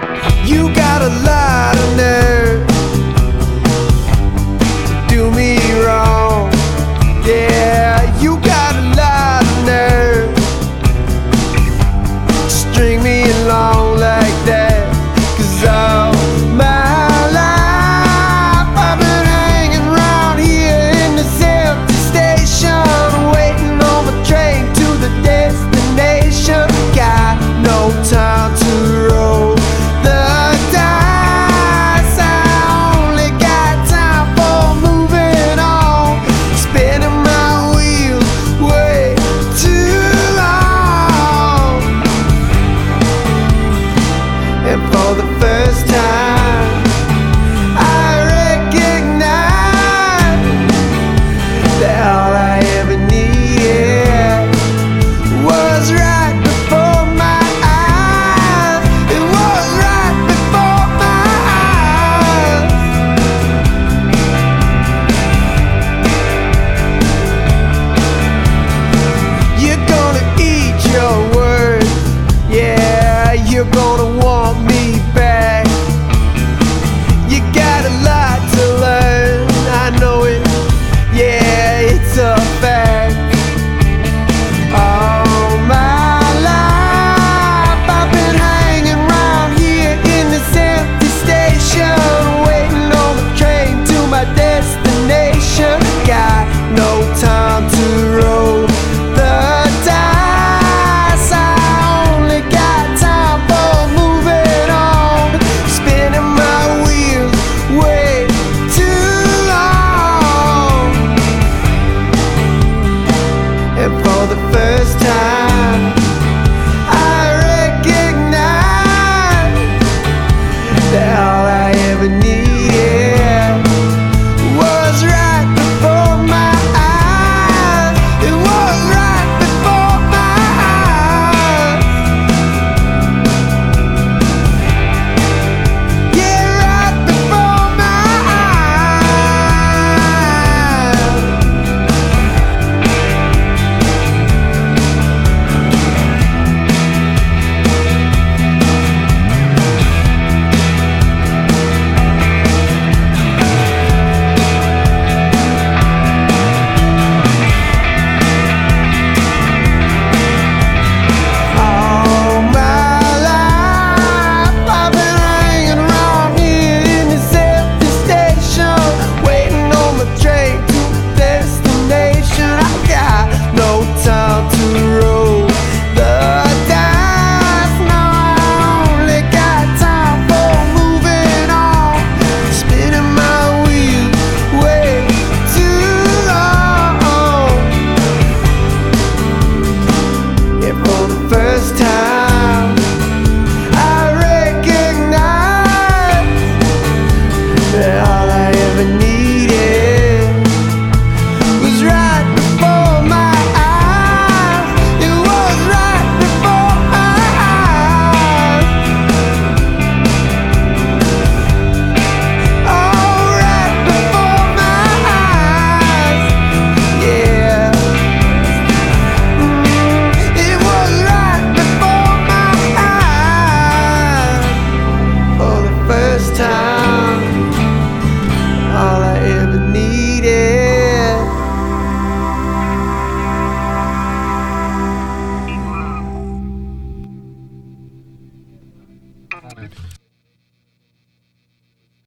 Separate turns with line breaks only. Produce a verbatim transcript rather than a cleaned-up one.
You got a lot of nerve to do me wrong. Yeah, you got a lot of nerve to string me along like that. 'Cause all my life I've been hanging around here in this empty station, waiting on my train to the destination. Got no time to roll the dice. I only got time for moving on, spinning my wheels way too long. And for the first time I recognize that all I ever needed was right before my eyes. It was right before my eyes. You're gonna eat your words. Yeah, you're gonna want me back. You got a lot to learn, I know it. Yeah, it's a fact. All my life I've been hanging around here in this empty station, waiting on the train to my destination. Got no time to roll the dice. I only got time for moving on, spinning my wheels way too long. And for the first time I recognize that all I ever needed was right before my eyes. It was right before my eyes. Yeah, right before my eyes. All my life I've been hanging around here in this empty station, waiting on my train to the destination. I got no time to roll the dice. No, I only got time for moving on, spinning my wheels way too long. And for the first time I recognize that all I ever needed was right before my eyes. It was right before my eyes. Oh, right before my eyes. Yeah. It was right before my eyes. For the first time, all I ever needed.